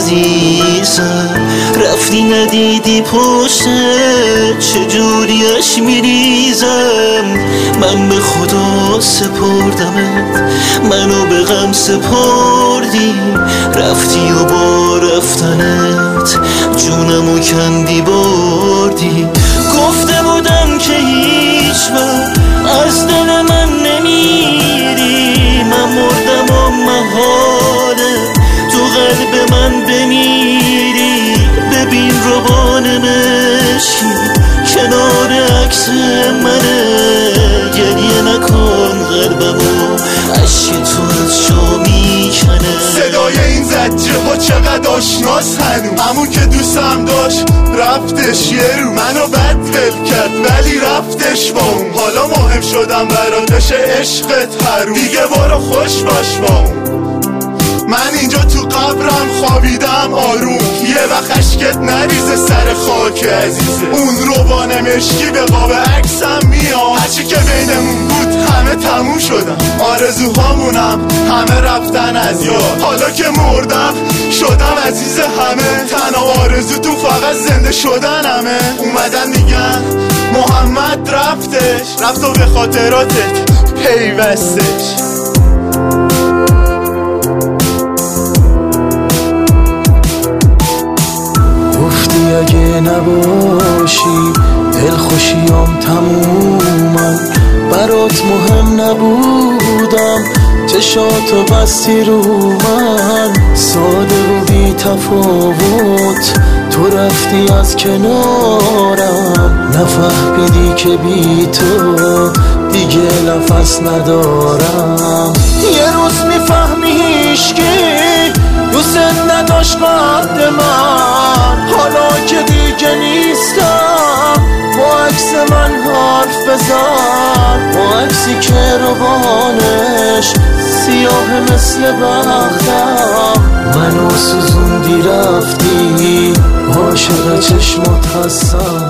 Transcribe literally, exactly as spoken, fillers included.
عزیزم، رفتی ندیدی پشت چجوریش میریزم. من به خدا سپردمت، منو به غم سپردی، رفتی و با رفتنت جونمو کندی بردی. گفته بودم که هیچ وقت از دل من نمیری، من مردم و محاله تو قلب من بمیری. ببین روبان مشکی کنار عکس منه، گریه نکن قلبمو عشق تو از شو میکنه. صدای این زجه ها چقدر آشناس هنو، همون که دوستم داشت رفتش یه رو، منو بد ول کرد ولی رفتش با اون. حالا مهم شدم برات بشه عشقت هرو، دیگه برو خوش باش با اون. من اینجا تو قبرم خوابیدم آروم، یه وقت اشکت نریزه سر خاک عزیزه. اون روبان مشکی به قاب عکسم میاد، هرچی که بینمون بود همه تموم شدم، آرزوهامونم همه رفتن از یاد. حالا که مردم شدم عزیز همه، تنها آرزوتون فقط زنده شدنمه. اومدن میگن محمد رفتش، رفت و به خاطراتت پیوستش. اگه نباشی دل خوشیام تمومم، برات مهم نبودم، چشاتو بستی رو من. ساده و بی تفاوت تو رفتی از کنارم، نفهمیدی که بی تو دیگه نفس ندارم. یه روز میفهمی هیچکی دوست نداشت قد من، حالا که دیگه نیستم با عکس من حرف بزن، با عکسی که روبانش سیاه مثل بختم. منو سوزوندی رفتی عاشق چشمات هستم.